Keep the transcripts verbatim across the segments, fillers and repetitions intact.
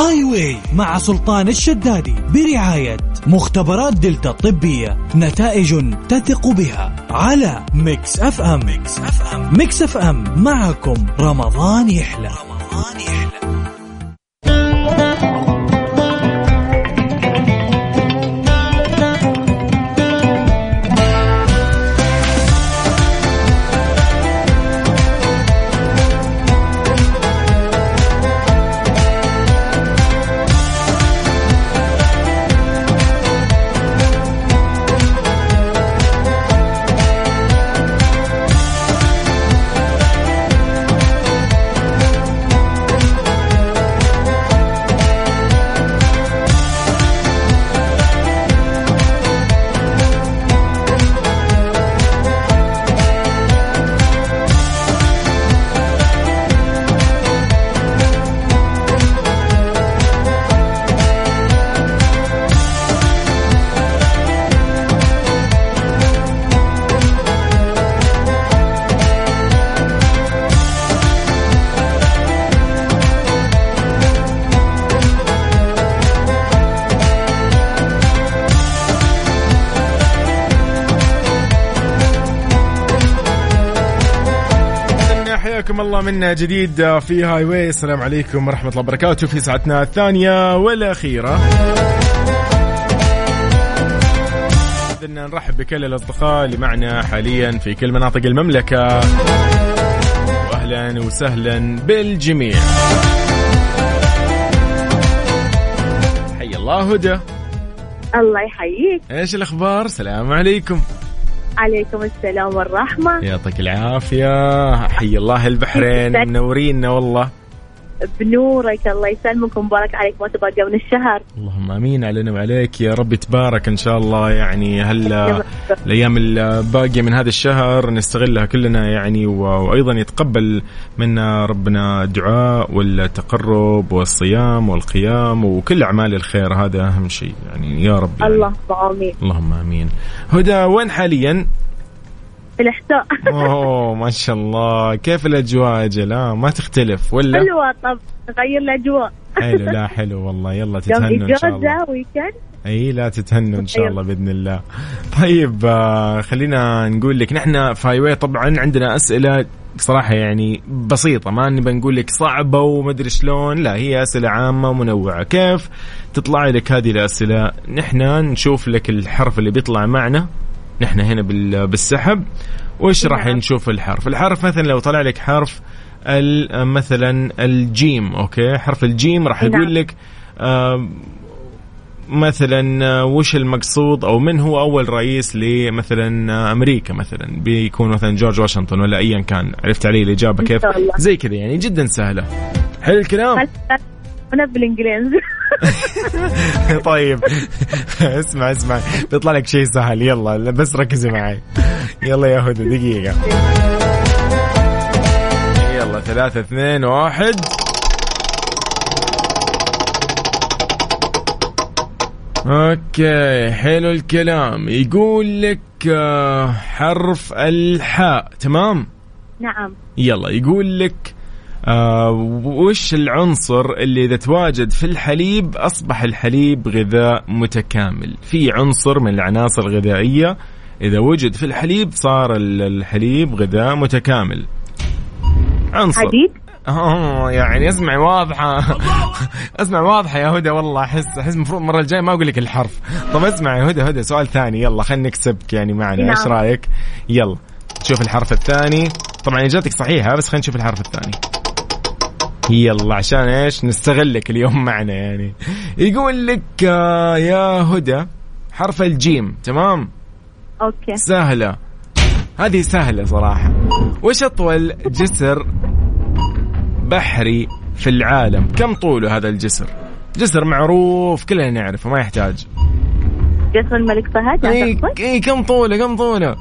هاي واي مع سلطان الشدادي برعاية مختبرات دلتا الطبية، نتائج تثق بها، على ميكس اف ام. ميكس اف ام, ميكس اف ام معكم رمضان يحلى. رمضان يحلى. حياكم الله منا جديد في هاي واي. السلام عليكم ورحمة الله وبركاته في ساعتنا الثانية والأخيرة. بدنا نرحب بكل الأصدقاء اللي معنا حاليا في كل مناطق المملكة، وأهلا وسهلا بالجميع. حي الله هدى. الله يحييك. ايش الأخبار؟ السلام عليكم. عليكم السلام والرحمة. يعطيك العافية. حي الله البحرين، منورينا والله. بنورك، الله يسلمك ومبارك عليك ما تبقى من الشهر. اللهم امين علينا وعليك يا رب. تبارك ان شاء الله. يعني هلا الايام الباقيه من هذا الشهر نستغلها كلنا يعني، وايضا يتقبل منا ربنا الدعاء والتقرب والصيام والقيام وكل اعمال الخير، هذا اهم شيء يعني يا رب يعني. اللهم امين. اللهم امين. هدى وين حاليا؟ في الإحساء. اوه ما شاء الله. كيف الاجواء جلا؟ ما تختلف ولا؟ حلوة. طب نغير الاجواء. حلو. لا حلو والله. يلا تتهنوا ان شاء الله. ويكند. اي لا تتهنوا ان شاء الله باذن الله. طيب آه خلينا نقول لك نحن في هاي واي طبعا عندنا اسئله بصراحه يعني بسيطه، ما نبي نقول لك صعبه ومدري شلون، لا هي اسئله عامه ومنوعه. كيف تطلع لك هذه الاسئله؟ نحن نشوف لك الحرف اللي بيطلع معنا نحن هنا بالسحب، وإيش راح نشوف الحرف. الحرف مثلا لو طلع لك حرف مثلا الجيم، أوكي، حرف الجيم راح يقول لك آه مثلا وش المقصود أو من هو أول رئيس لمثلا أمريكا، مثلا بيكون مثلا جورج واشنطن ولا أيا كان. عرفت علي الإجابة كيف؟ زي كذا يعني جدا سهلة. حلو الكلام. أنا بالإنجليزي. طيب اسمع اسمع بيطلع لك شيء سهل. يلا بس ركزي معي. يلا يا هدى دقيقة. يلا ثلاثة اثنين واحد. اوكي حلو الكلام. يقول لك حرف الحاء. تمام. نعم. يلا يقول لك آه وش العنصر اللي إذا تواجد في الحليب أصبح الحليب غذاء متكامل؟ في عنصر من العناصر الغذائية إذا وجد في الحليب صار الحليب غذاء متكامل. عنصر. حديد. اه يعني اسمع واضحة. اسمع واضحة يا هدى والله. أحس أحس مفروض مرة الجاية ما أقول لك الحرف. طب اسمع يا هدى. هدى سؤال ثاني. يلا خلينا نكسبك يعني معنا. إيش رأيك؟ يلا شوف الحرف الثاني. طبعا إجابتك صحيحة بس خلينا نشوف الحرف الثاني. يلا عشان ايش نستغلك اليوم معنا يعني. يقول لك يا هدى حرف الجيم. تمام. اوكي سهلة هذه، سهلة صراحة. وش أطول جسر بحري في العالم؟ كم طوله هذا الجسر؟ جسر معروف كلنا نعرفه ما يحتاج. جسر الملك فهد. اي اي كم طوله؟ كم طوله؟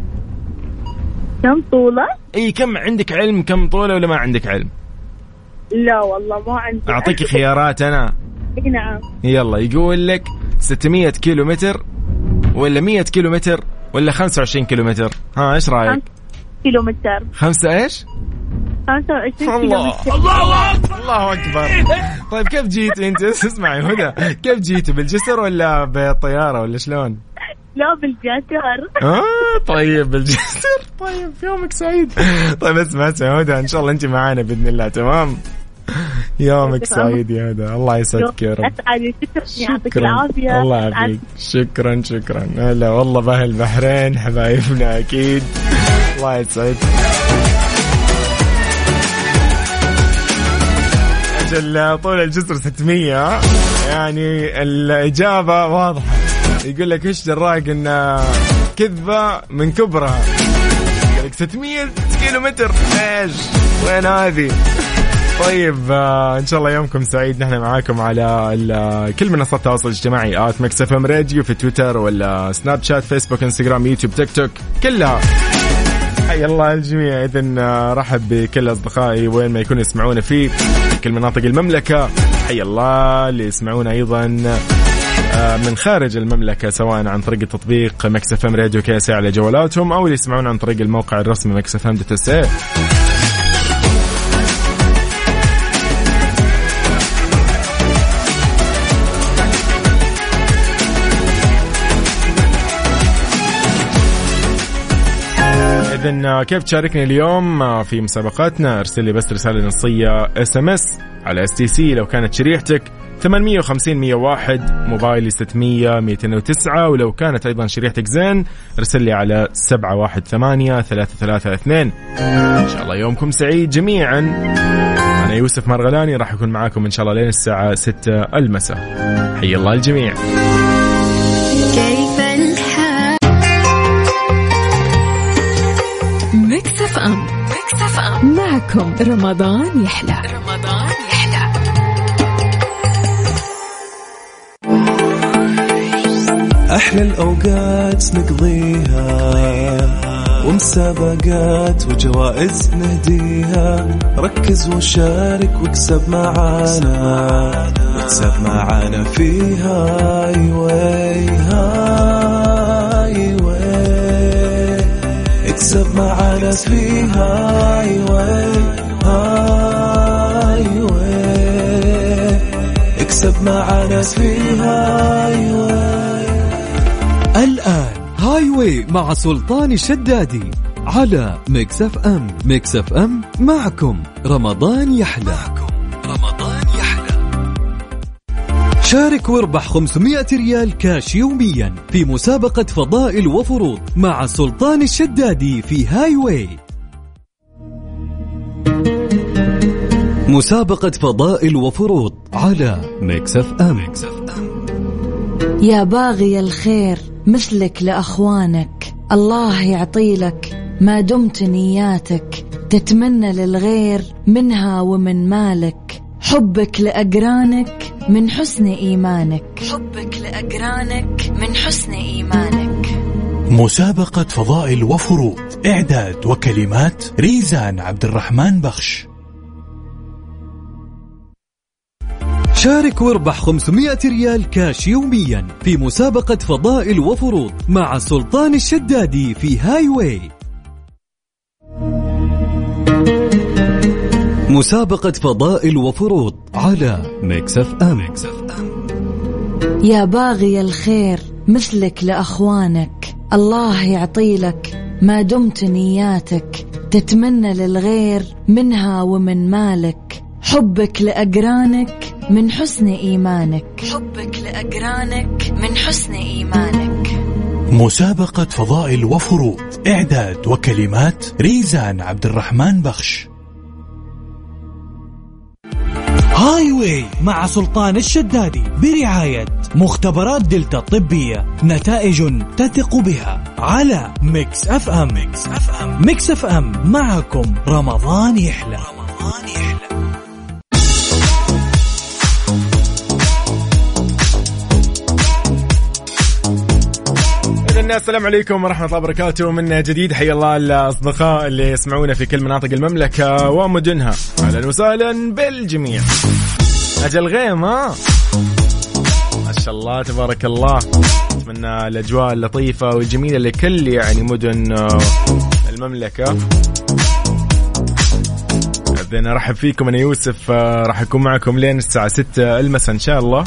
كم طوله؟ اي كم عندك علم كم طوله ولا ما عندك علم؟ لا والله ما عندي. أعطيك خيارات أنا. نعم. يلا يقول لك ستمية كيلو متر ولا مية كيلو متر ولا خمسة وعشرين كيلو متر؟ ها إيش رأيك؟ كيلو متر. خمسة إيش؟ خمسة وعشرين الله الله الله أكبر. طيب كيف جيت أنت؟ اسمعي هدى، كيف جيت بالجسر ولا بالطيارة ولا شلون؟ لا بالجسر. آه طيب بالجسر. طيب يومك سعيد. طيب اسمع اسمع هدى، إن شاء الله أنت معانا بإذن الله. تمام يومك سعيد يا هدى، الله يسعدك يا رب. أسعد، يعطيك العافية. الله يعافيك. شكرا شكرا. هلا والله بأهل البحرين حبايبنا أكيد. الله يسعدك. أجل طول الجسر ستمية، يعني الإجابة واضحة. يقول لك إيش دراك إن كذبة من كبرها؟ يقول لك ستمية كيلو متر. إيش وين هذه؟ طيب آه إن شاء الله يومكم سعيد. نحن معاكم على كل منصات التواصل الاجتماعي آت ميكس اف ام راديو، في تويتر ولا سناب شات، فيسبوك، انستغرام، يوتيوب، تيك توك، كلها. حي الله الجميع. إذن آه رحب بكل أصدقائي وين ما يكونوا يسمعونا في كل مناطق المملكة. حي الله اللي يسمعونا أيضا من خارج المملكة، سواء عن طريق التطبيق ميكس اف ام راديو كاسي على جوالاتهم، أو اللي يسمعون عن طريق الموقع الرسمي ميكس اف ام دوت اس اي. إذن كيف تشاركني اليوم في مسابقاتنا؟ ارسل لي بس رسالة نصية اس ام اس على اس تي سي لو كانت شريحتك ثمانمية وخمسين مية وواحد، موبايلي ستمية مئتين وتسعة، ولو كانت أيضا شريحتك زين ارسل لي على سبعة واحد ثمانية ثلاثة ثلاثة اثنين. إن شاء الله يومكم سعيد جميعا. أنا يوسف مرغلاني راح أكون معاكم إن شاء الله لين الساعة ستة المساء. حي الله الجميع. كيف الحال؟ ميكس اف ام، ميكس اف ام معكم رمضان يحلى. رمضان يحلى. أحلى الأوقات نقضيها ومسابقات وجوائز نهديها. ركز وشارك واكسب معانا، واكسب معانا فيها. هاي هاي واي اكسب معانا فيها. هاي هاي واي اكسب معانا فيها. هاي الآن هاي واي مع سلطان الشدادي على ميكس اف ام. ميكس اف ام معكم رمضان يحلى. رمضان يحلى. شارك واربح خمسمائة ريال كاش يوميا في مسابقة فضائل وفروض مع سلطان الشدادي في هاي واي. مسابقة فضائل وفروض على ميكس اف ام. يا باغي الخير مثلك لأخوانك، الله يعطيلك ما دمت نياتك. تتمنى للغير منها ومن مالك، حبك لأقرانك من حسن إيمانك. حبك لأقرانك من حسن إيمانك. مسابقة فضائل وفروض، إعداد وكلمات ريزان عبد الرحمن بخش. شارك واربح خمسمائة ريال كاش يوميا في مسابقة فضائل وفروض مع سلطان الشدادي في هاي واي. مسابقة فضائل وفروض على ميكس اف ام. يا باغي الخير مثلك لأخوانك، الله يعطيلك ما دمت نياتك. تتمنى للغير منها ومن مالك، حبك لأقرانك من حسن إيمانك. حبك لأقرانك من حسن إيمانك. مسابقة فضائل وفروض، إعداد وكلمات ريزان عبد الرحمن بخش. هاي واي مع سلطان الشدادي برعاية مختبرات دلتا الطبية، نتائج تثق بها على ميكس اف ام. ميكس اف ام, ميكس اف ام معكم رمضان يحلى. رمضان يحلى. السلام عليكم ورحمة الله وبركاته. من جديد حي الله الأصدقاء اللي يسمعونا في كل مناطق المملكة ومدنها. أهلا وسهلا بالجميع. أجل غيم ها ما شاء الله تبارك الله. أتمنى الأجواء اللطيفة والجميلة لكل يعني مدن المملكة. إذن أرحب فيكم، أنا يوسف، راح أكون معكم لين الساعة ستة المساء إن شاء الله.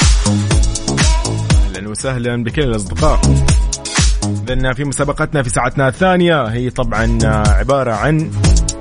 أهلا وسهلا بكل الأصدقاء. إذن في مسابقتنا في ساعتنا الثانية، هي طبعا عبارة عن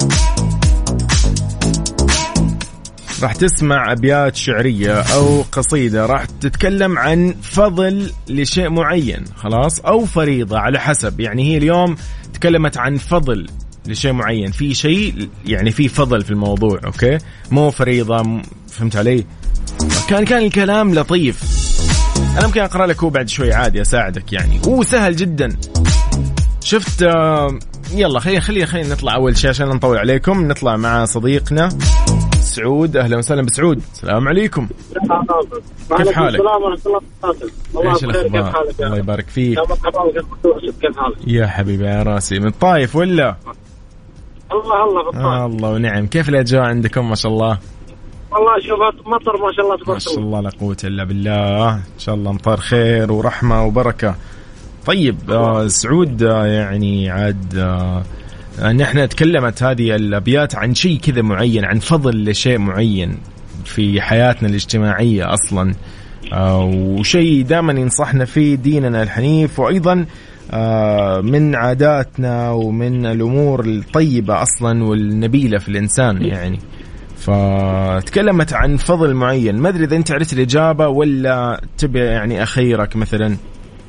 راح تسمع أبيات شعرية أو قصيدة راح تتكلم عن فضل لشيء معين، خلاص، أو فريضة على حسب. يعني هي اليوم تكلمت عن فضل لشيء معين، في شيء يعني في فضل في الموضوع، أوكي، مو فريضة. فهمت علي؟ كان كان الكلام لطيف. أنا ممكن أقرأ لك هو بعد شوي عادي، أساعدك يعني، هو سهل جدا. شفت؟ يلا خلينا خلينا خلينا نطلع أول شيء عشان نطول عليكم. نطلع مع صديقنا سعود. أهلا وسهلا بسعود. السلام عليكم. كيف حالك؟ السلام ورحمة الله وبركاته. والله بخير، كيف حالك؟ الله يبارك فيك. كيف حالك يا حبيبي يا راسي؟ من الطايف ولا؟ الله الله بالطايف. آه الله ونعم. كيف الأجواء عندكم؟ ما شاء الله. والله شوف مطر ما شاء الله تبارك الله. ما شاء الله لا قوة إلا بالله. إن شاء الله مطر خير ورحمة وبركة. طيب آه سعود، آه يعني عاد آه أن احنا تكلمت هذه الأبيات عن شيء كذا معين، عن فضل لشيء معين في حياتنا الاجتماعية أصلا، آه وشيء دائما ينصحنا فيه ديننا الحنيف، وأيضا آه من عاداتنا ومن الأمور الطيبة أصلا والنبيلة في الإنسان يعني. فتكلمت عن فضل معين. ما أدري إذا أنت عرفت الإجابة ولا تبي يعني أخيرك مثلا.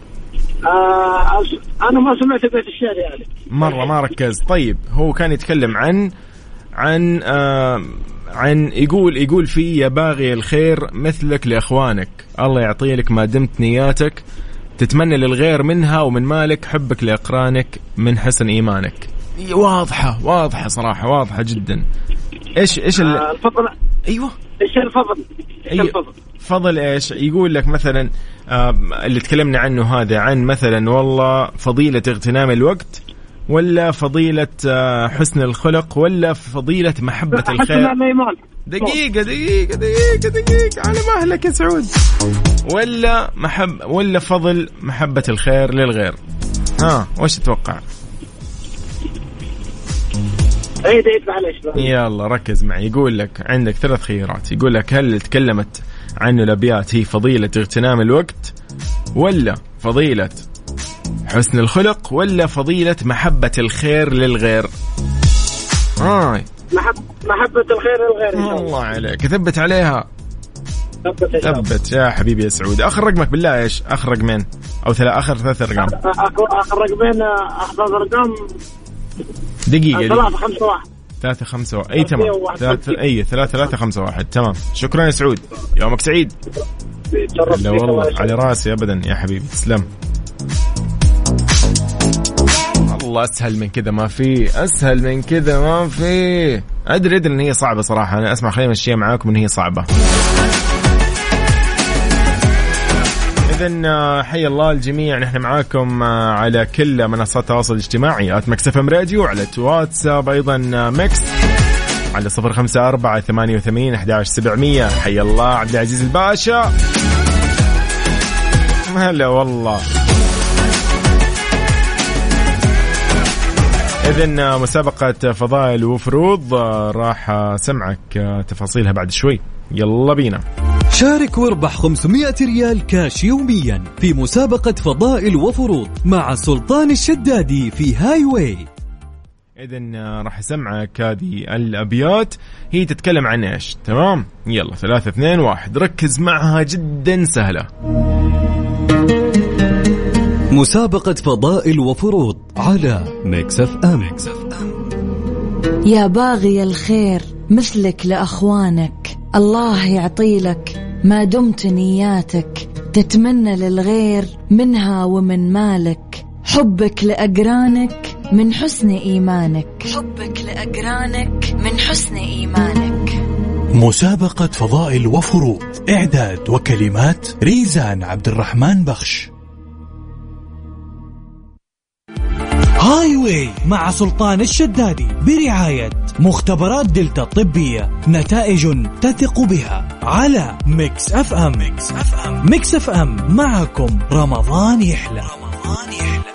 آه أنا ما سمعت بيت الشعر يعني مرة ما ركز. طيب هو كان يتكلم عن عن آه عن يقول يقول فيه: يا باغي الخير مثلك لأخوانك، الله يعطي لك ما دمت نياتك، تتمنى للغير منها ومن مالك، حبك لأقرانك من حسن إيمانك. واضحة واضحة صراحة، واضحة جدا. إيش إيش آه الفضل؟ أيوة، إيش الفضل؟ إيش الفضل؟ فضل إيش؟ يقول لك مثلا آه اللي تكلمنا عنه هذا، عن مثلا والله فضيلة اغتنام الوقت، ولا فضيلة آه حسن الخلق، ولا فضيلة محبة الخير. دقيقة دقيقة دقيقة دقيقة على مهلك يا سعود. ولا محب ولا فضل محبة الخير للغير. ها وش تتوقع؟ عيد عيد معلش. يلا ركز معي. يقول لك عندك ثلاث خيارات. يقول لك هل تكلمت عن الأبيات هي فضيلة اغتنام الوقت، ولا فضيلة حسن الخلق، ولا فضيلة محبة الخير للغير؟ آه. محب محبة الخير للغير. الله عليك، ثبت عليها. ثبت, ثبت يا حبيبي يا سعود. آخر رقمك بالله إيش؟ آخر رقمين أو ثلاث آخر ثلاث أرقام. آخر رقمين آخر رقم دقيقة. ثلاثة خمسة واحد. ثلاثة خمسة واحد. أي تمام. ثلاثة أي ثلاثة ثلاثة خمسة واحد. تمام. شكرا يا سعود. يومك سعيد. لا والله على راسي أبدا يا حبيبي. تسلم. الله أسهل من كذا ما في، أسهل من كذا ما في. أدري أدري إن هي صعبة صراحة. أنا أسمع خلينا نمشيها معاكم إن هي صعبة. إذن حي الله الجميع. نحن معاكم على كل منصات التواصل الاجتماعي @مكس إف إم راديو، على واتساب أيضا مكس على صفر خمسة أربعة ثمانية وثمانين أحد عشر سبعمية. حي الله عبد العزيز الباشا. هلا والله. إذن مسابقة فضائل وفروض راح سمعك تفاصيلها بعد شوي. يلا بينا. شارك واربح خمسمائة ريال كاش يوميا في مسابقة فضائل وفروض مع سلطان الشدادي في هاي واي. إذن راح أسمعك هذه الأبيات، هي تتكلم عن إيش؟ تمام؟ يلا ثلاثة اثنين واحد. ركز معها، جدا سهلة. مسابقة فضائل وفروض على ميكس إف إم. يا باغي الخير مثلك لأخوانك، الله يعطي لك ما دمت نياتك، تتمنى للغير منها ومن مالك، حبك لأقرانك من حسن إيمانك، حبك لأقرانك من حسن إيمانك. مسابقة فضائل وفروض، إعداد وكلمات ريزان عبد الرحمن بخش. هاي واي مع سلطان الشدادي برعاية مختبرات دلتا الطبية، نتائج تثق بها، على ميكس إف إم. ميكس إف إم. ميكس إف إم معكم رمضان يحلى. رمضان يحلى.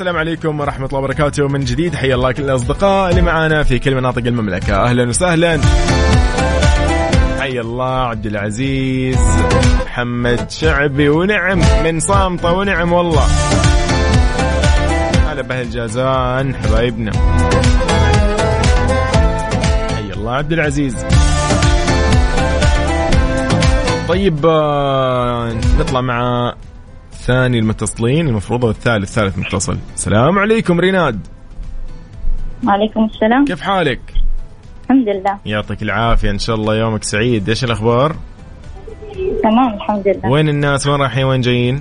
السلام عليكم ورحمة الله وبركاته من جديد. حيا الله كل الأصدقاء اللي معانا في كل مناطق المملكة. أهلا وسهلا. حيا الله عبد العزيز، محمد شعبي، ونعم من صامتة، ونعم والله. هلا بهالجازان حبايبنا. حيا الله عبد العزيز. طيب نطلع مع ثاني المتصلين المفروض، والثالث ثالث متصل. السلام عليكم ريناد. وعليكم السلام. كيف حالك؟ الحمد لله. يعطيك العافية، إن شاء الله يومك سعيد. إيش الأخبار؟ تمام الحمد لله. وين الناس؟ وين رايحين؟ وين جايين؟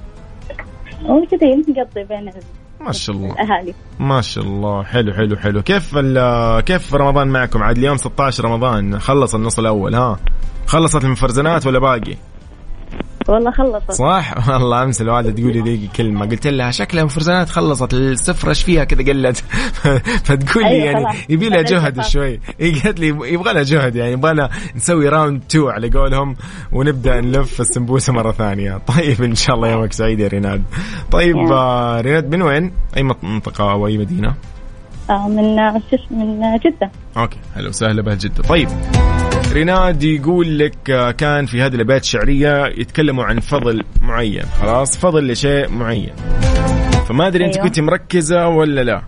وكذا نقضي بين ما شاء الله الأهالي. ما شاء الله. حلو حلو حلو. كيف كيف رمضان معكم؟ عاد اليوم ستة عشر رمضان، خلص النص الأول. ها خلصت المفرزنات ولا باقي؟ والله خلصت. صح والله. أمس الوالدة تقولي ذيك كلمة، قلت لها شكلها مفرزنات خلصت، السفرة ايش فيها كذا قلت. فتقول لي أيوة يعني يبي لها جهد شوي. هي قالت لي يبغى لها جهد، يعني يبغى لها نسوي راوند تو على قولهم، ونبدأ نلف السمبوسة مرة ثانية. طيب إن شاء الله يومك سعيد يا ريناد. طيب آه ريناد من وين؟ أي منطقة أو أي مدينة؟ آه من من جدة. أوكي حلو سهلة بهالجدة. طيب ريناد يقول لك كان في هذه الأبيات الشعرية يتكلموا عن فضل معين، خلاص فضل لشيء معين، فما أدري أنت أيوة. كنت مركزة ولا لا؟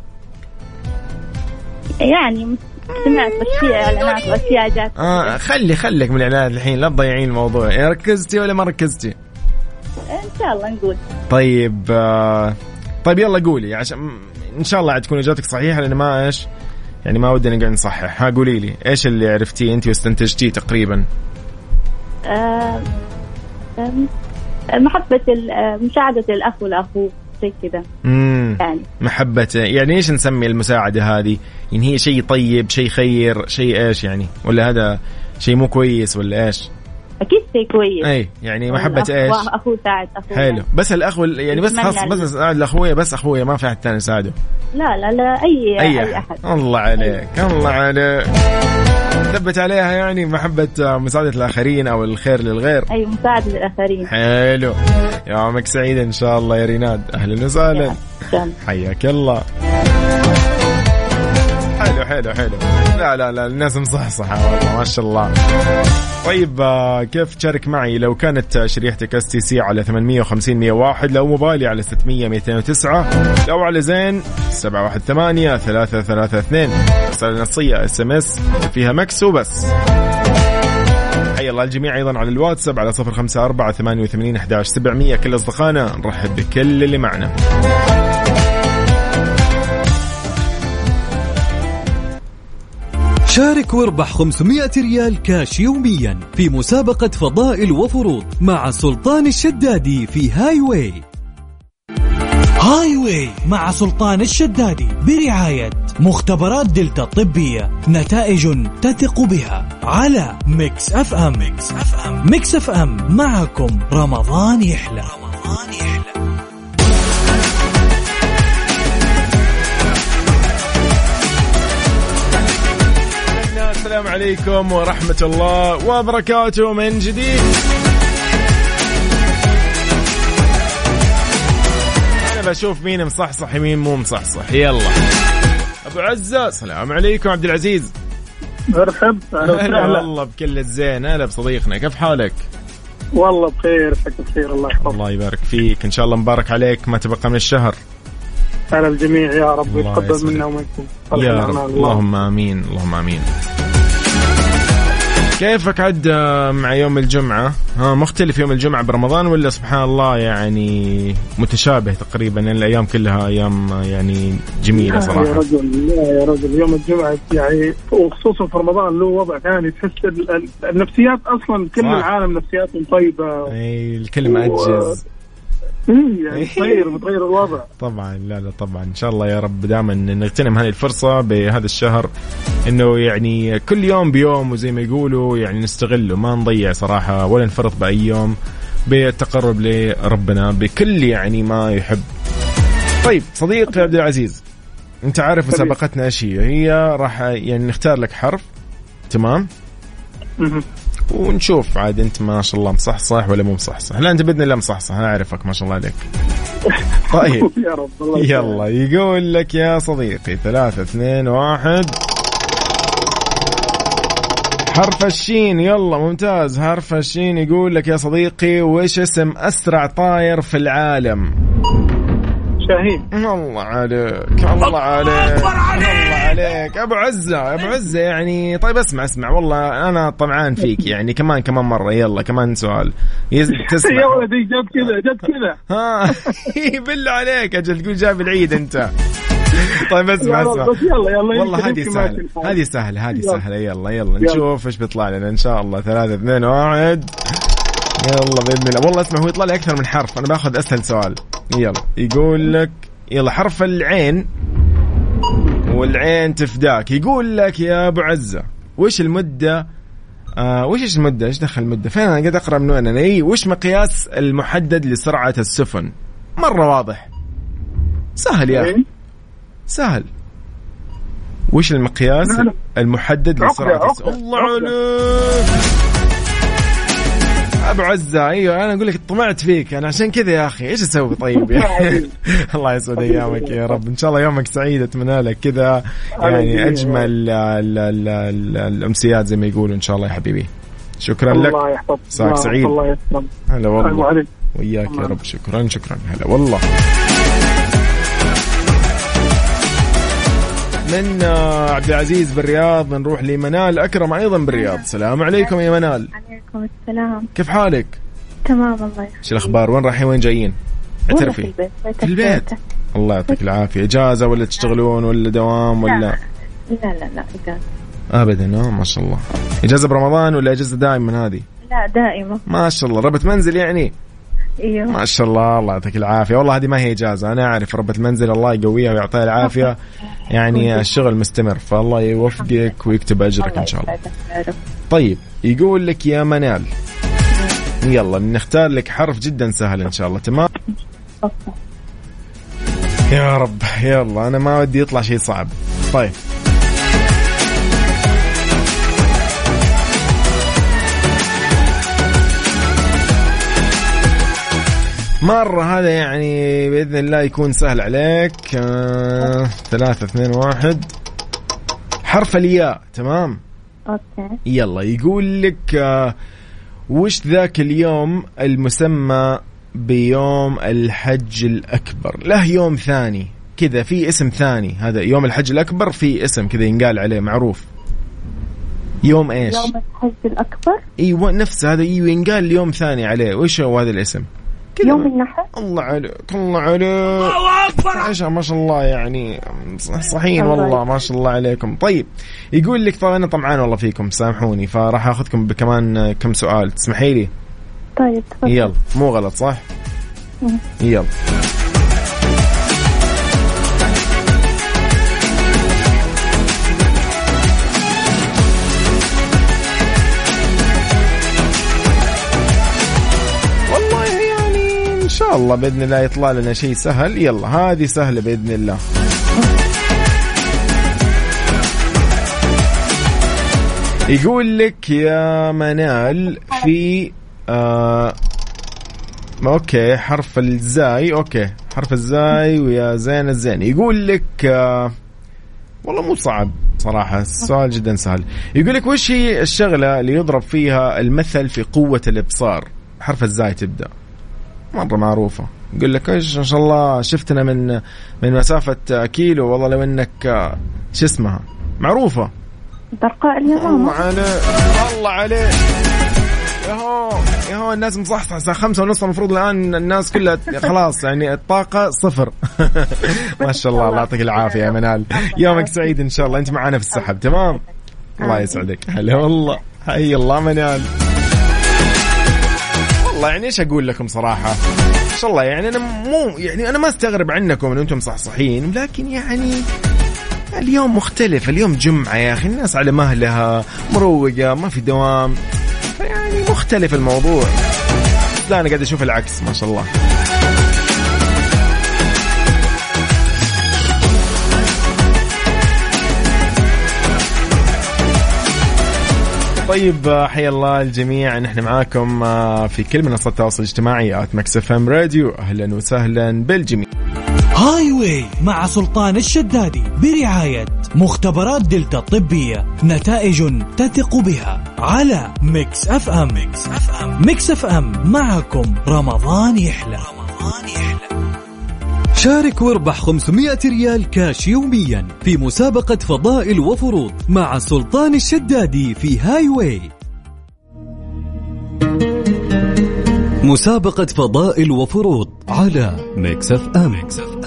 يعني سمعت أشياء إعلانات وأشياء جات. آه خلي خليك من الإعلانات الحين، لا تضيعين الموضوع. يعني ركزتي ولا ما ركزتي؟ إن شاء الله نقول. طيب آه طيب يلا قولي، عشان إن شاء الله تكون إجابتك صحيحة، لأن ما إيش يعني ما ودنا نقعد نصحح. ها قولي لي إيش اللي عرفتيه أنت واستنتجتيه تقريبا؟ آه محبة مساعدة الأخ والأخو زي كذا. امم يعني محبة، يعني إيش نسمي المساعدة هذه؟ يعني هي شيء طيب، شيء خير، شيء إيش يعني؟ ولا هذا شيء مو كويس ولا إيش؟ أكيد شيء كويس. أي يعني محبة إيش؟ أخو ساعد أخوه. حلو. بس الأخو يعني بس خاص بس ساعد الأخوية، بس أخويا ما في أحد ثاني ساعده. لا لا لا أي أي, أي أحد. أحد. الله عليك الله عليك. ثبت عليها يعني محبة مساعدة الآخرين أو الخير للغير. أي مساعدة للآخرين. حلو. يومك سعيد إن شاء الله يا ريناد. أهلا وسهلا. حياك الله. حلو حلو حلو. لا لا لا الناس مصحصحة والله ما شاء الله. طيب كيف تشارك معي؟ لو كانت شريحتك اس تي سي على ثمانمية وخمسين مية وواحد، لو موبايلي على ستمية مئتين وتسعة، لو على زين سبعة واحد ثمانية ثلاثة ثلاثة اثنين. رسالة نصية اس ام اس فيها مكس وبس. حيا الله الجميع أيضا على الواتساب على صفر خمسة أربعة ثمانية وثمانين أحد عشر سبعمية. كل أصدقائنا نرحب بكل اللي معنا. شارك واربح خمسمائة ريال كاش يوميا في مسابقة فضائل وفروض مع سلطان الشدادي في هاي واي. هاي واي مع سلطان الشدادي برعاية مختبرات دلتا الطبية، نتائج تثق بها، على ميكس اف ام. ميكس اف ام, ميكس أف أم معكم رمضان يحلى. رمضان يحلى. السلام عليكم ورحمة الله وبركاته من جديد. أنا بشوف مين مصحصح مين مو مصحصح. يلا أبو عزة. السلام عليكم عبد العزيز. مرحب. هلا والله بكل الزين. هلا بصديقنا، كيف حالك؟ والله بخير بخير الله يحفظك. الله يبارك فيك. إن شاء الله مبارك عليك ما تبقى من الشهر. على الجميع يا رب يتقبل منا ومنكم يا رب. اللهم آمين اللهم آمين. كيفك عد مع يوم الجمعة؟ ها مختلف يوم الجمعة برمضان ولا سبحان الله يعني متشابه تقريبا؟ الأيام كلها أيام يعني جميلة صراحة. يا رجل يا رجل يوم الجمعة يعني وخصوصا في رمضان له وضع ثاني، تحس النفسيات أصلا كل العالم نفسياتهم طيبة. أي الكل مأجز. يعني متغير متغير الوضع طبعا. لا لا طبعا إن شاء الله يا رب دائما نغتنم هذه الفرصة بهذا الشهر، إنه يعني كل يوم بيوم وزي ما يقولوا يعني نستغله، ما نضيع صراحة ولا نفرط بأي يوم بالتقرب لربنا بكل يعني ما يحب. طيب صديقي عبد العزيز، أنت عارف مسابقتنا إيش هي؟ هي راح يعني نختار لك حرف، تمام؟ ونشوف عاد أنت ما شاء الله مصحصح ولا مو مصحصح. لا أنت بإذن الله مصحصح، أنا أعرفك ما شاء الله عليك. طيب يا رب الله يلا يقول لك يا صديقي ثلاثة اثنين واحد حرف الشين. يلا ممتاز، حرف الشين. يقول لك يا صديقي وش اسم أسرع طائر في العالم؟ شاهين. الله عليك الله عليك الله عليك أبو عزة أبو عزة يعني. طيب اسمع اسمع والله أنا طمعان فيك يعني، كمان كمان مرة. يلا كمان سؤال تسمع. يا ولدي جاب كذا جاب كذا. ها بالله عليك أجل تقول جاب العيد أنت. طيب اسمع اسمع يلا يلا والله هذه سهلة هذه سهلة هذه سهلة. يلا يلا نشوف ايش بيطلع لنا إن شاء الله. ثلاثة اثنين واحد يلا بإذن الله. والله اسمع هو يطلع لي أكثر من حرف، أنا باخذ أسهل سؤال. يلا يقول لك يلا حرف العين، والعين تفداك. يقول لك يا أبو عزة وش المدة آه وش إيش المدة إيش دخل المدة فين؟ أنا قاعد أقرأ من وين أنا. إيه وش مقياس المحدد لسرعة السفن؟ مرة واضح سهل يا أخي سهل. وش المقياس المحدد لسرعة السفن؟ الله عليك أبو عزة. أيوة أنا أقول لك طمعت فيك أنا عشان كذا يا أخي. إيش أسوي طيب يعني؟ الله يسعد أيامك يا رب، إن شاء الله يومك سعيد. أتمنى لك كذا يعني أجمل الأمسيات زي ما يقولوا إن شاء الله يا حبيبي. شكرا لك، ساك سعيد. هلا والله وياك يا رب. شكرا شكرا هلا والله. من عبد العزيز بالرياض نروح لمنال أكرم أيضا بالرياض. السلام عليكم يا منال. عليكم السلام. كيف حالك؟ تمام الله. شو الأخبار؟ وين رايحين وين جايين؟ اعترفي. في البيت. في البيت. الله يعطيك العافية. إجازة ولا تشتغلون ولا دوام ولا؟ لا لا لا, لا إجازة أبدا. ما شاء الله. إجازة برمضان ولا إجازة دائما هذه؟ لا دائمة ما شاء الله. ربة منزل يعني؟ ايوه ما شاء الله. الله يعطيك العافيه. والله هذه ما هي اجازه، انا اعرف ربة المنزل الله يقويها ويعطيها العافيه يعني الشغل مستمر، فالله يوفقك ويكتب اجرك ان شاء الله. طيب يقول لك يا منال يلا نختار لك حرف جدا سهل ان شاء الله. تمام يا رب. يلا انا ما ودي يطلع شيء صعب. طيب مرة هذا يعني بإذن الله يكون سهل عليك. آه، ثلاثة اثنين واحد حرف الياء. تمام أوكي يلا يقول لك آه، وش ذاك اليوم المسمى بيوم الحج الأكبر؟ له يوم ثاني كذا، في اسم ثاني. هذا يوم الحج الأكبر في اسم كذا ينقال عليه معروف. يوم إيش؟ يوم الحج الأكبر. أيوة نفس هذا. أيوة ينقال يوم ثاني عليه. وش هو هذا الاسم؟ يوم النحر. الله عليك الله عليك الله أكبر. إيش ما شاء الله يعني صحيين والله ما شاء الله عليكم. طيب يقول لك طبعا أنا طمعان والله فيكم سامحوني، فراح أخذكم بكمان كم سؤال تسمحي لي؟ طيب تفضل. يلا مو غلط صح؟ يلا إن شاء الله بإذن الله يطلع لنا شيء سهل. يلا هذه سهلة بإذن الله. يقول لك يا منال في آه أوكي حرف الزاي. أوكي حرف الزاي ويا زين الزين. يقول لك آه والله مو صعب صراحة، السؤال جدا سهل. يقول لك وش هي الشغلة اللي يضرب فيها المثل في قوة الإبصار؟ حرف الزاي تبدأ، مرة معروفة. يقول لك ايش ان شاء الله شفتنا من من مسافة كيلو، والله لو انك شو اسمها معروفة. برقاء اليمامة. الله عليك الله عليك. ياهو ياهو الناس مصحصحة الساعة خمسة ونص، المفروض الآن الناس كلها خلاص يعني الطاقة صفر. ما شاء الله الله يعطيك العافية يا منال. يومك سعيد إن شاء الله. أنت معنا في السحب. تمام الله يسعدك. هلا والله حي الله منال. والله يعني ايش اقول لكم صراحه ان شاء الله يعني انا مو يعني انا ما استغرب عنكم ان انتم صحصحين، لكن يعني اليوم مختلف. اليوم جمعه يا اخي، الناس على مهلها مروقه ما في دوام، يعني مختلف الموضوع. لا انا قاعد اشوف العكس ما شاء الله. طيب حيا الله الجميع، نحن معاكم في كل منصات التواصل الاجتماعي آت ميكس اف ام راديو. أهلا وسهلا بالجميع. هاي واي مع سلطان الشدادي برعاية مختبرات دلتا الطبية، نتائج تثق بها على ميكس اف ام. ميكس اف ام, ميكس أف أم معكم رمضان يحلى. رمضان يحلى. شارك واربح خمسمائة ريال كاش يوميا في مسابقة فضائل وفروض مع سلطان الشدادي في هاي واي. مسابقة فضائل وفروض على ميكس اف ام.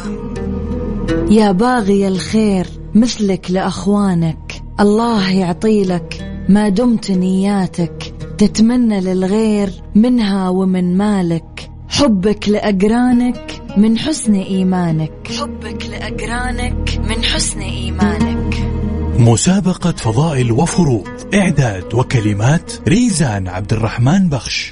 يا باغي الخير مثلك لأخوانك، الله يعطيلك ما دمت نياتك، تتمنى للغير منها ومن مالك، حبك لأقرانك من حسن إيمانك، حبك لأقرانك من حسن إيمانك. مسابقة فضائل وفروض، إعداد وكلمات ريزان عبد الرحمن بخش.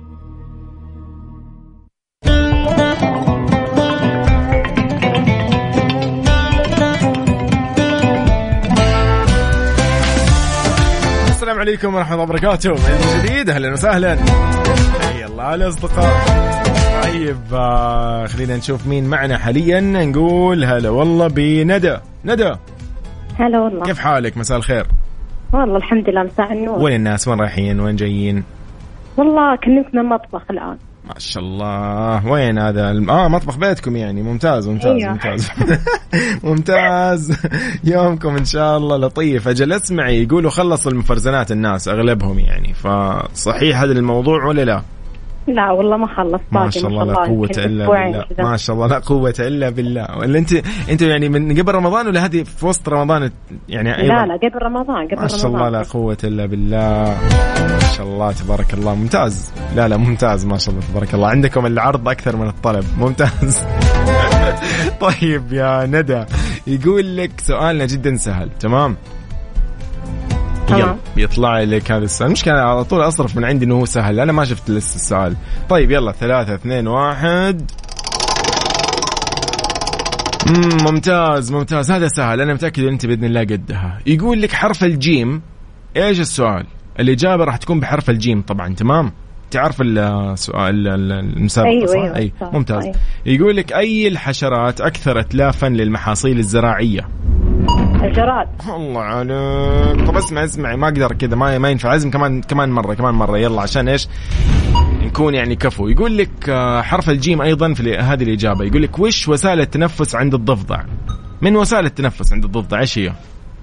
السلام عليكم ورحمة الله وبركاته، من جديد أهلا وسهلا، حيا الله الأصدقاء. طيب آه خلينا نشوف مين معنا حاليا. نقول هلا والله بندى. ندى هلا والله، كيف حالك؟ مساء الخير. والله الحمد لله، مساء النور. وين الناس؟ وين رايحين؟ وين جايين؟ والله كنت من المطبخ الآن. ما شاء الله. وين هذا؟ اه مطبخ بيتكم يعني. ممتاز ممتاز أيوه. ممتاز ممتاز. يومكم ان شاء الله لطيف. اجل اسمعي، يقولوا خلصوا المفرزنات الناس اغلبهم يعني، فصحيح هذا الموضوع ولا لا؟ لا والله ما خلص. ما شاء الله لا قوة إلا بالله. ما شاء الله لا قوة إلا بالله. ولا أنت أنت يعني من قبل رمضان ولا هذه في وسط رمضان يعني؟ أيضا لا لا قبل رمضان. قبل ما شاء الله لا قوة إلا بالله. ما شاء الله تبارك الله. ممتاز. لا لا ممتاز ما شاء الله تبارك الله. عندكم العرض أكثر من الطلب. ممتاز. طيب يا ندى، يقول لك سؤالنا جدا سهل. تمام يلا بيطلع لك هذا السؤال. مش كان على طول أصرف من عندي إنه هو سهل، أنا ما شفت لسه السؤال. طيب يلا ثلاثة اثنين واحد. مم ممتاز ممتاز، هذا سهل، أنا متأكد إن أنت بإذن الله قدها. يقول لك حرف الجيم. إيش السؤال؟ الإجابة راح تكون بحرف الجيم طبعا. تمام، تعرف السؤال المسابقة أيوة صح؟ أيوة أي صح. ممتاز. أيوة. يقول لك أي الحشرات أكثر إتلافا للمحاصيل الزراعية؟ الجراد. الله عليك. طب اسمع اسمع، ما اقدر كذا، ما ما ينفع، لازم كمان كمان مره كمان مره. يلا عشان ايش نكون يعني كفو. يقول لك حرف الجيم ايضا في هذه الاجابه. يقول لك وش وسائل التنفس عند الضفدع؟ من وسائل التنفس عند الضفدع ايش هي؟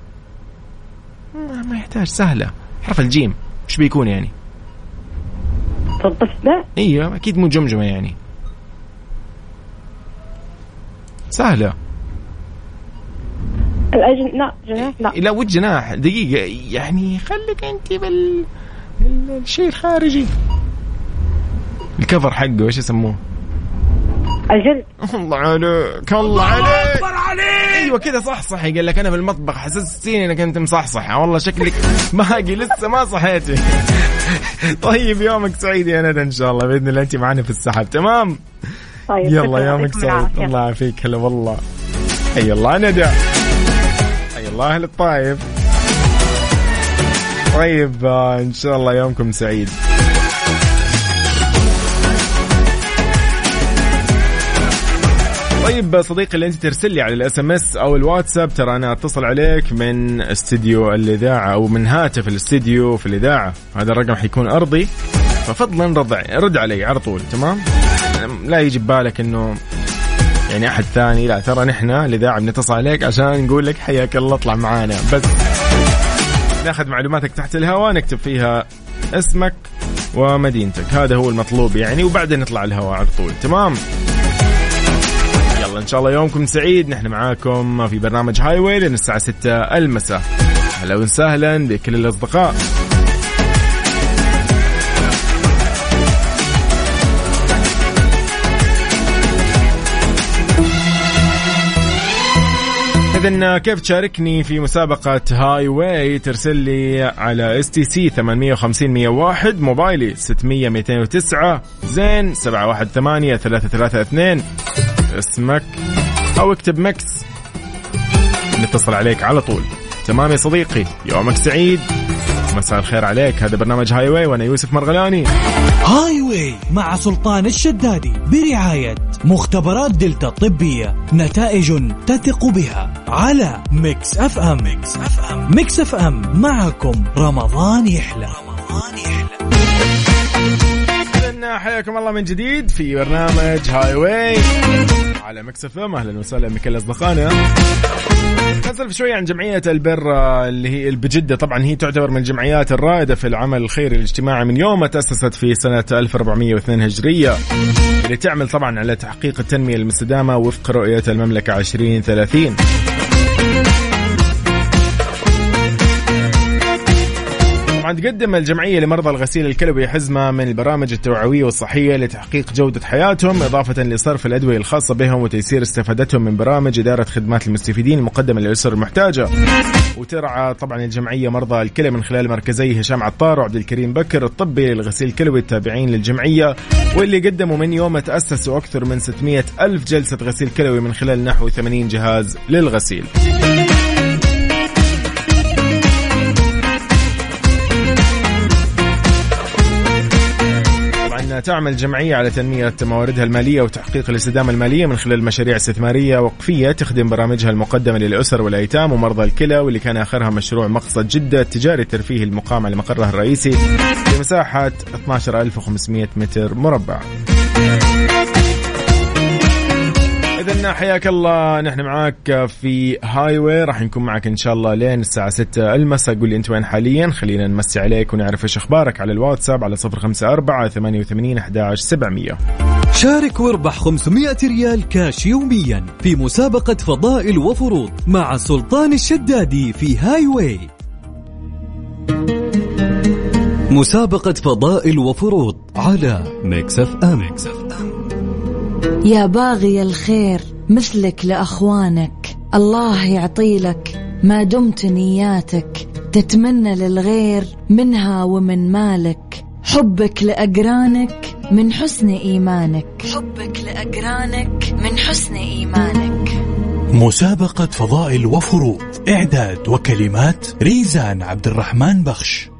ما يحتاج، سهله. حرف الجيم وش بيكون يعني؟ الضفدع. ايوه اكيد مو جمجمه يعني. سهله. الأجن... لا جناح. لا لا وش جناح؟ دقيقة يعني، خليك أنت بال الشيء الخارجي، الكفر حقه إيش يسموه؟ الجلد. الله عليك الله عليك. أيوة كذا صح صح. قال لك أنا بالمطبخ حسستيني إنك أنت مصحصح. والله شكلك باقي لسه ما صحيتي. طيب يومك سعيد يا ندى إن شاء الله بإذن الله. أنت معنا في السحب. تمام. طيب يلا يومك سعيد. الله يعافيك. هلا والله. حي الله ندى. الله أهل الطائف. طيب إن شاء الله يومكم سعيد. طيب صديقي اللي أنت ترسل لي على الاس ام اس أو الواتساب، ترى أنا أتصل عليك من استديو الإذاعة أو من هاتف الاستديو في الإذاعة. هذا الرقم حيكون أرضي، ففضلا رد رد علي على طول. تمام، لا يجي بالك إنه يعني أحد ثاني، لا ترى نحن الإذاعة بنتصل عليك عشان نقول لك حياك الله اطلع معانا، بس ناخذ معلوماتك تحت الهواء، نكتب فيها اسمك ومدينتك، هذا هو المطلوب يعني، وبعدين نطلع الهواء على طول. تمام، يلا إن شاء الله يومكم سعيد. نحن معاكم في برنامج هاي واي لين الساعة ستة المساء. أهلا وسهلا بكل الأصدقاء. إذن كيف تشاركني في مسابقة هاي واي؟ ترسل لي على اس تي سي ثمانية خمسين مية واحد، موبايلي ستمية مئتين وتسعة، زين سبعة واحد ثمانية ثلاثة ثلاثة اثنين، اسمك أو اكتب مكس، نتصل عليك على طول. تمام يا صديقي، يومك سعيد. مساء الخير عليك، هذا برنامج هاي واي وانا يوسف مرغلاني. هاي واي مع سلطان الشدادي برعاية مختبرات دلتا الطبية، نتائج تثق بها، على ميكس اف ام. ميكس اف ام, ميكس أف أم معكم رمضان يحلى. رمضان يحلى. حياكم الله من جديد في برنامج هاي واي على ميكس اف ام. اهلا وسهلا بكل اصدقائنا. نسولف شوي عن جمعية البر اللي هي بجدة. طبعا هي تعتبر من الجمعيات الرائدة في العمل الخيري الاجتماعي من يوم ما تأسست في سنة ألف وأربعمية واثنين هجرية، اللي تعمل طبعا على تحقيق التنمية المستدامة وفق رؤية المملكة عشرين ثلاثين. تقدم الجمعية لمرضى الغسيل الكلوي حزمة من البرامج التوعوية والصحية لتحقيق جودة حياتهم، إضافة لصرف الأدوية الخاصة بهم وتيسير استفادتهم من برامج إدارة خدمات المستفيدين المقدمة للأسر المحتاجة. وترعى طبعا الجمعية مرضى الكلى من خلال مركزي هشام عطار وعبد الكريم بكر الطبي للغسيل الكلوي التابعين للجمعية، واللي قدموا من يوم تأسسوا أكثر من ستمائة ألف جلسة غسيل كلوي من خلال نحو ثمانين جهاز للغسيل. تعمل جمعية على تنمية مواردها المالية وتحقيق الاستدامة المالية من خلال مشاريع استثمارية وقفية تخدم برامجها المقدمة للأسر والأيتام ومرضى الكلى، واللي كان آخرها مشروع مقصد جدة التجاري الترفيهي المقام على مقرها الرئيسي بمساحة اثني عشر ألف وخمسمائة متر مربع. إذن حياك الله، نحن معاك في هاي واي، راح نكون معك إن شاء الله لين الساعة ستة المساء. قول لي أنت وين حاليا، خلينا نمسي عليك ونعرف إيش أخبارك على الواتساب على صفر خمسة أربعة ثمانية وثمانين أحد عشر سبعمية. شارك واربح خمسمائة ريال كاش يوميا في مسابقة فضائل وفروض مع سلطان الشدادي في هاي واي. مسابقة فضائل وفروض على ميكس أف أم. يا باغي الخير مثلك لأخوانك، الله يعطيلك ما دمت نياتك، تتمنى للغير منها ومن مالك، حبك لأقرانك من حسن إيمانك، حبك لأقرانك من حسن إيمانك. مسابقة فضائل وفروض، إعداد وكلمات ريزان عبد الرحمن بخش.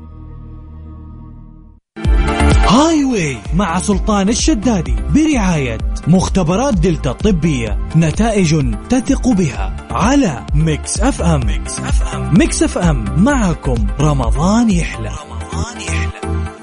هاي واي مع سلطان الشدادي برعاية مختبرات دلتا الطبية، نتائج تثق بها، على ميكس أف أم. ميكس أف أم, ميكس أف أم معكم رمضان يحلى. رمضان يحلى.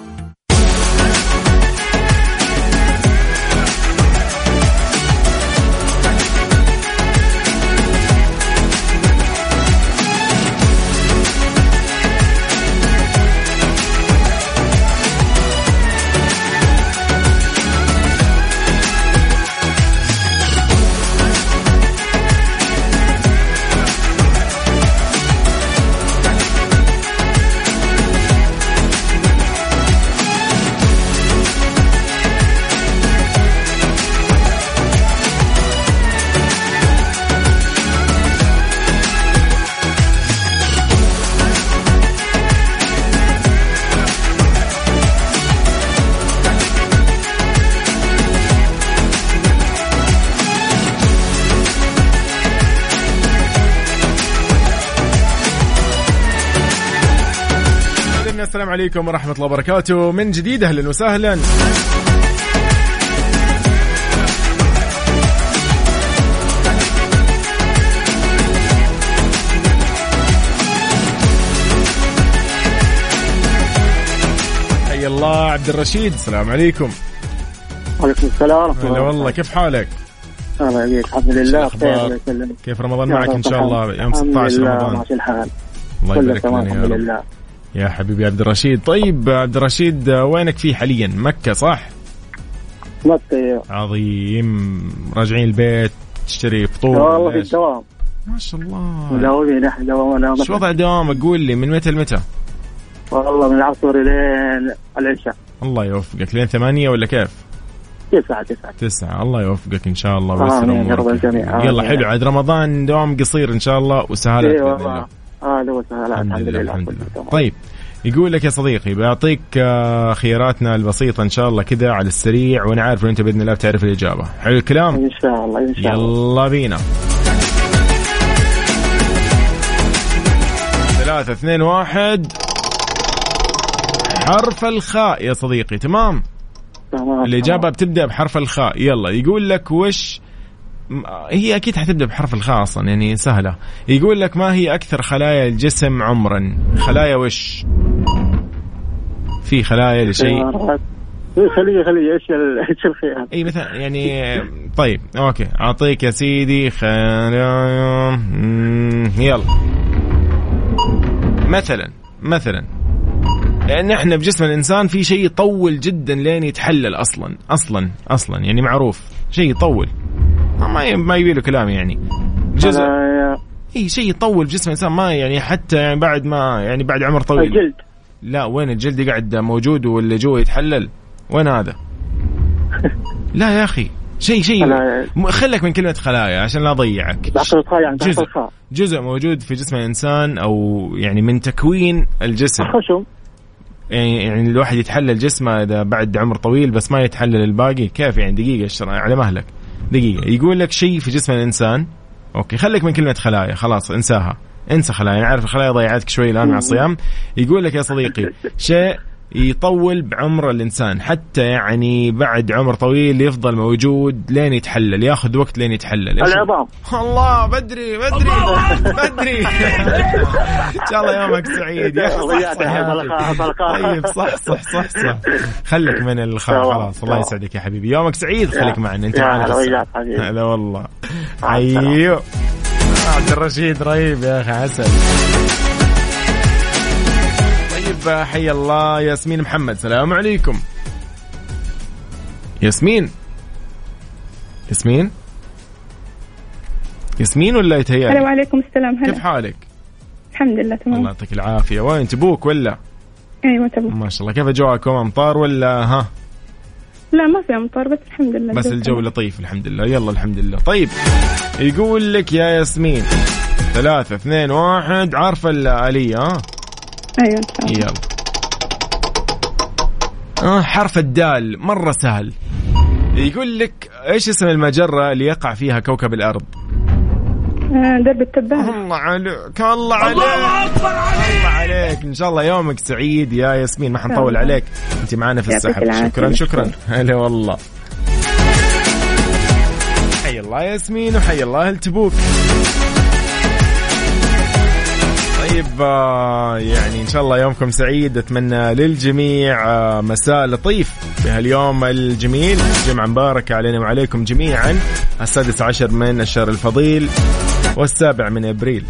السلام عليكم ورحمة الله وبركاته من جديد. أهلا وسهلا. حي الله عبد الرشيد، السلام عليكم. وعليكم السلام. هلا والله، كيف حالك؟ الله يبارك، الحمد لله بخير. كيف رمضان معك إن شاء الله يوم ستة عشر رمضان؟ ماشي الحال، الله يبارك لنا يا رب. يا حبيبي عبد الرشيد. طيب عبد الرشيد، وينك فيه حاليا؟ مكة صح؟ مكة. عظيم. راجعين البيت تشتري فطور؟ والله في الدوام ما شاء الله. مداومين نحن دوامنا. شو وضع دوامك؟ قول لي من متى لمتى؟ والله من العصر لين العشاء. الله يوفقك. لين ثمانية ولا كيف؟ تسعة تسعة تسعة. الله يوفقك إن شاء الله ويسر أمورك. يلا حلو، عاد رمضان دوام قصير إن شاء الله وسهالات. إيه والله. آه لو سهالات الحمد لله. الحمد لله. طيب يقول لك يا صديقي بيعطيك خياراتنا البسيطة إن شاء الله كذا على السريع، وأنا عارف إن أنت بإذن الله بتعرف الإجابة. حلو الكلام؟ إن شاء الله إن شاء الله. يلا بينا. ثلاثة اثنين واحد بحرف الخاء يا صديقي. تمام. تمام. الإجابة بتبدأ بحرف الخاء. يلا يقول لك وش هي، أكيد حتبدأ بحرف الخاء أصلا يعني سهلة. يقول لك ما هي أكثر خلايا الجسم عمرا؟ خلايا وش؟ في خلايا لشيء. خليه خليه ايش ايش الخيار؟ اي مثلا يعني. طيب اوكي اعطيك يا سيدي خلايا. يلا مثلا مثلا لان احنا بجسم الانسان في شيء يطول جدا لين يتحلل اصلا اصلا اصلا يعني معروف شيء يطول ما ما يبي له كلام يعني جزء اي شيء يطول بجسم الانسان ما يعني حتى يعني بعد ما يعني بعد عمر طويل. الجلد. لا وين الجلد قاعد موجود واللي جوه يتحلل وين هذا؟ لا يا أخي شيء شيء خلك من كلمة خلايا عشان لا أضيعك. جزء جزء موجود في جسم الإنسان أو يعني من تكوين الجسم. خشم. يعني يعني الواحد يتحلل جسمه إذا بعد عمر طويل بس ما يتحلل الباقي كيف يعني؟ دقيقة الشرع على مهلك دقيقة. يقول لك شيء في جسم الإنسان. أوكي خلك من كلمة خلايا خلاص انساها انسى خلايا. أنا عارف الخلايا ضيعتك شوي الآن مع الصيام. يقول لك يا صديقي شيء يطول بعمر الإنسان حتى يعني بعد عمر طويل يفضل موجود لين يتحلل ياخذ وقت لين يتحلل. العظام. الله بدري بدري بدري. إن شاء الله يومك سعيد يا أخي. طيب صح صح صح صح. خلك من الخير خلاص. الله يسعدك يا حبيبي يومك سعيد. خليك معنا أنت معنا. هلا والله. أيوه عبد الرشيد رهيب يا أخي عسل. حي الله. ياسمين محمد سلام عليكم. ياسمين ياسمين ياسمين ولا يتهيأ؟ السلام عليكم. السلام هلا. كيف حالك؟ الحمد لله تمام. الله يعطيك العافية. وين تبوك ولا؟ ايوه تبوك ما شاء الله. كيف جواكم؟ أمطار ولا ها؟ لا ما في أمطار بس الحمد لله بس الجو لطيف الحمد لله. يلا الحمد لله. طيب يقول لك يا ياسمين ثلاثة اثنين واحد. عارفة الآلية ها؟ أيوة. يلا آه حرف الدال مرة سهل. يقول لك إيش اسم المجرة اللي يقع فيها كوكب الأرض؟ درب التبانة. الله عليك الله عليك الله عليك. إن شاء الله يومك سعيد يا ياسمين. ما حنطول عليك أنت معنا في السحب. شكرا شكرا. هلا والله. حي الله ياسمين وحي الله التبوك. طيب يعني إن شاء الله يومكم سعيد. أتمنى للجميع مساء لطيف بهاليوم الجميل. جمعة مباركة علينا وعليكم جميعا. السادس عشر من الشهر الفضيل والسابع من أبريل.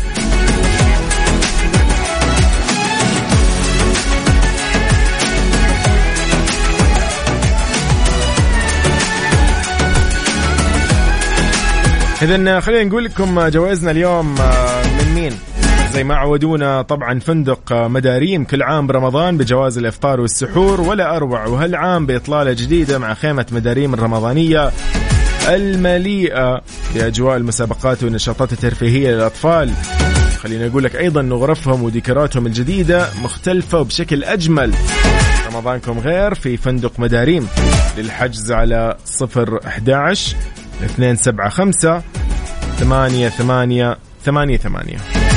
إذن خلينا نقول لكم جوائزنا اليوم من مين. زي ما عودونا طبعا فندق مداريم كل عام برمضان بجواز الإفطار والسحور ولا أروع. وهالعام بإطلالة جديدة مع خيمة مداريم الرمضانية المليئة بأجواء المسابقات والنشاطات الترفيهية للأطفال. خلينا نقول لك أيضا أن غرفهم وديكوراتهم الجديدة مختلفة وبشكل أجمل. رمضانكم غير في فندق مداريم. للحجز على صفر أحد عشر اثنين سبعة خمسة ثمانية ثمانية ثمانية ثمانية.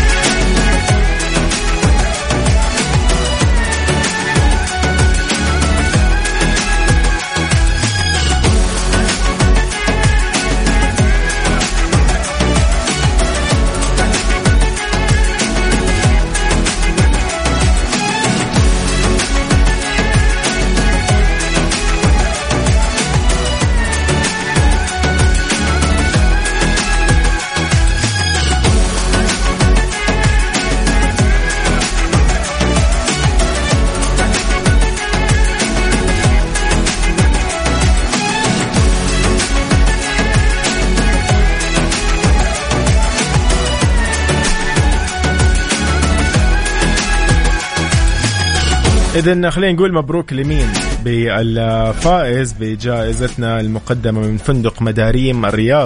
إذن خلينا نقول مبروك لمين بالفائز بجائزتنا المقدمة من فندق مداريم الرياض.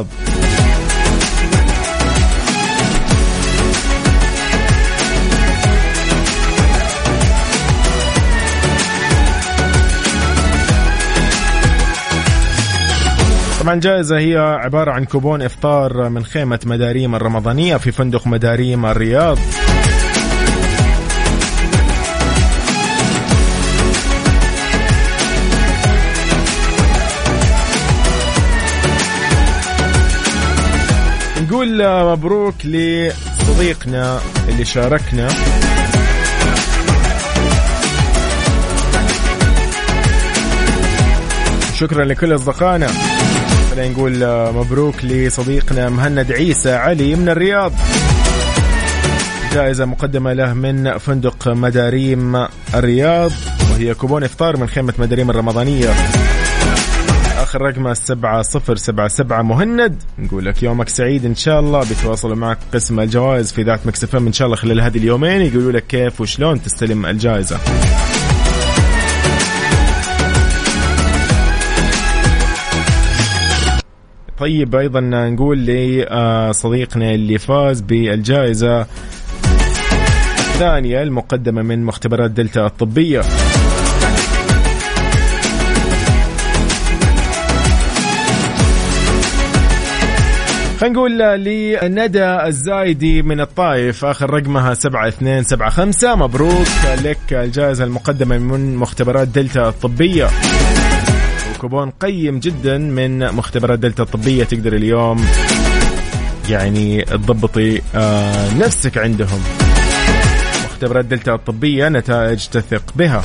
طبعا الجائزة هي عبارة عن كوبون إفطار من خيمة مداريم الرمضانية في فندق مداريم الرياض. نقول مبروك لصديقنا اللي شاركنا. شكرا لكل أصدقائنا. خلينا نقول مبروك لصديقنا مهند عيسى علي من الرياض، جائزة مقدمة له من فندق مداريم الرياض، وهي كوبون إفطار من خيمة مداريم الرمضانية. آخر رقمه سبعة صفر سبعة سبعة. مهند نقول لك يومك سعيد، إن شاء الله بيتواصلوا معك قسم الجوائز في ذات مكس اف ام إن شاء الله خلال هذه اليومين، يقولوا لك كيف وشلون تستلم الجائزة. طيب أيضا نقول لصديقنا اللي فاز بالجائزة الثانية المقدمة من مختبرات دلتا الطبية، خلينا نقول لندى الزايدي من الطائف، آخر رقمها سبعة اثنين سبعة خمسة. مبروك لك الجائزة المقدمة من مختبرات دلتا الطبية، وكوبون قيم جدا من مختبرات دلتا الطبية. تقدر اليوم يعني تضبطي آه نفسك عندهم. مختبرات دلتا الطبية، نتائج تثق بها.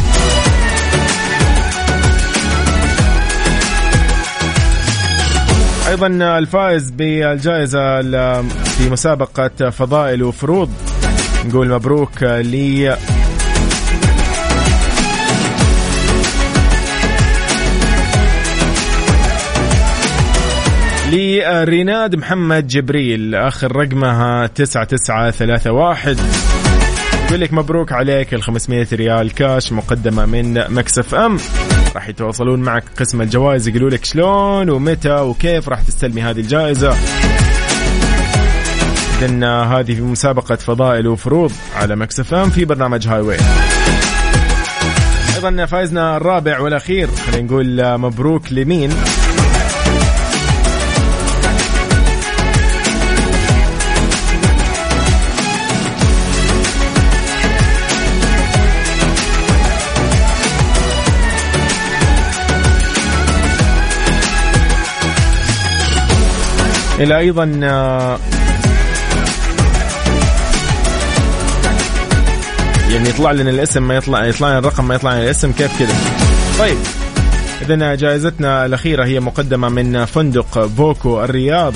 أيضا الفائز بالجائزة في مسابقة فضائل وفروض، نقول مبروك لي لريناد محمد جبريل، آخر رقمها تسعة تسعة ثلاثة واحد. يقول لك مبروك عليك الخمسمية ريال كاش مقدمة من مكس اف ام. راح يتواصلون معك قسم الجوائز، يقولوا لك شلون ومتى وكيف راح تستلمي هذه الجائزة. إذن هذه في مسابقة فضائل وفروض على مكس اف ام في برنامج هاي واي. أيضا فائزنا الرابع والأخير، خلينا نقول مبروك لمين؟ إلى أيضا يعني يطلع لنا الاسم ما يطلع يطلع لنا الرقم ما يطلع لنا الاسم، كيف كده؟ طيب إذن جائزتنا الأخيرة هي مقدمة من فندق فوكو الرياض،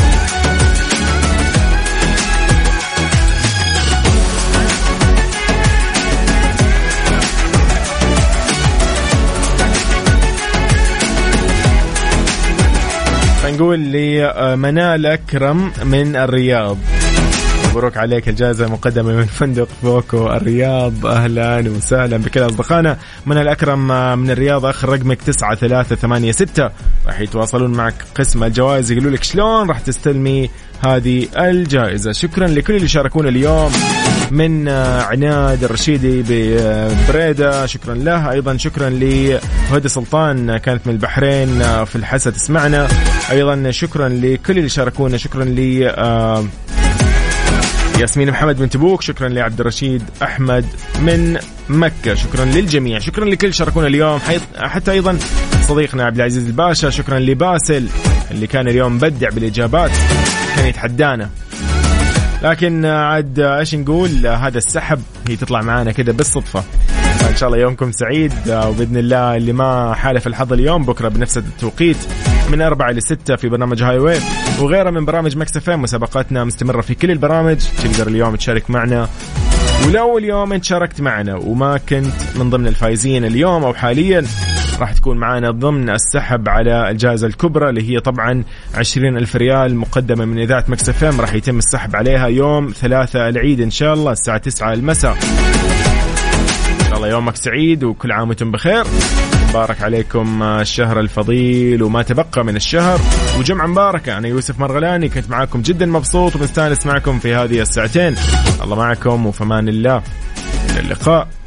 نقول لي منال أكرم من الرياض. مبروك عليك الجائزة مقدمة من فندق فوكو الرياض. أهلا وسهلا بكل أصدقائنا. منال أكرم من الرياض، آخر رقمك تسعة ثلاثة ثمانية ستة. راح يتواصلون معك قسم الجوائز، يقولوا لك شلون راح تستلمي هذه الجائزة. شكرا لكل اللي شاركونا اليوم، من عناد الرشيدي ببريدة شكرا له. أيضا شكرا لهدى سلطان كانت من البحرين في الحسا تسمعنا. أيضا شكرا لكل اللي شاركونا. شكرا ل ياسمين محمد من تبوك. شكرا لعبد الرشيد أحمد من مكة. شكرا للجميع. شكرا لكل شاركونا اليوم، حتى أيضا صديقنا عبد العزيز الباشا. شكرا لباسل اللي كان اليوم بدع بالإجابات، كان يتحدانا، لكن عاد ايش نقول، هذا السحب هي تطلع معانا كده بالصدفة. ان شاء الله يومكم سعيد، وبإذن الله اللي ما حالف الحظ اليوم بكرة بنفس التوقيت من أربعة لستة في برنامج هاي واي وغيره من برامج مكس اف ام. مسابقاتنا مستمرة في كل البرامج، تقدر اليوم تشارك معنا. ولو اليوم انت شاركت معنا وما كنت من ضمن الفائزين اليوم او حاليا، راح تكون معنا ضمن السحب على الجائزة الكبرى اللي هي طبعا عشرين ألف ريال مقدمة من إذاعة مكس اف ام. راح يتم السحب عليها يوم ثلاثة العيد إن شاء الله الساعة تسعة المساء. إن شاء الله يومك سعيد وكل عام وانتم بخير. مبارك عليكم الشهر الفضيل وما تبقى من الشهر، وجمعة مباركة. أنا يوسف مرغلاني كنت معكم جدا مبسوط ومستانس معكم في هذه الساعتين. الله معكم وفمان الله، إلى اللقاء.